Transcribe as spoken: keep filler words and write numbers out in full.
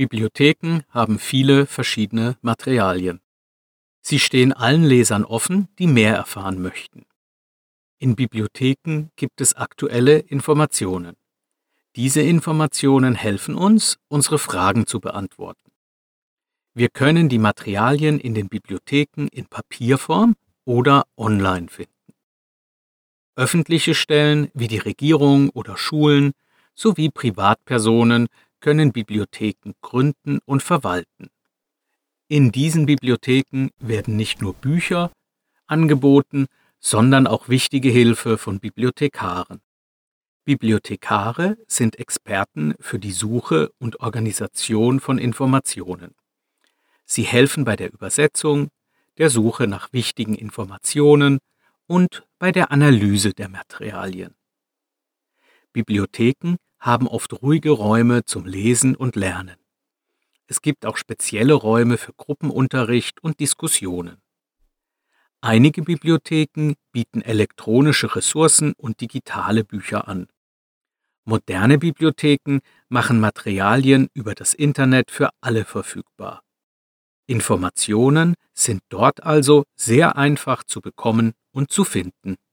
Bibliotheken haben viele verschiedene Materialien. Sie stehen allen Lesern offen, die mehr erfahren möchten. In Bibliotheken gibt es aktuelle Informationen. Diese Informationen helfen uns, unsere Fragen zu beantworten. Wir können die Materialien in den Bibliotheken in Papierform oder online finden. Öffentliche Stellen wie die Regierung oder Schulen sowie Privatpersonen können Bibliotheken gründen und verwalten. In diesen Bibliotheken werden nicht nur Bücher angeboten, sondern auch wichtige Hilfe von Bibliothekaren. Bibliothekare sind Experten für die Suche und Organisation von Informationen. Sie helfen bei der Übersetzung, der Suche nach wichtigen Informationen und bei der Analyse der Materialien. Bibliotheken haben oft ruhige Räume zum Lesen und Lernen. Es gibt auch spezielle Räume für Gruppenunterricht und Diskussionen. Einige Bibliotheken bieten elektronische Ressourcen und digitale Bücher an. Moderne Bibliotheken machen Materialien über das Internet für alle verfügbar. Informationen sind dort also sehr einfach zu bekommen und zu finden.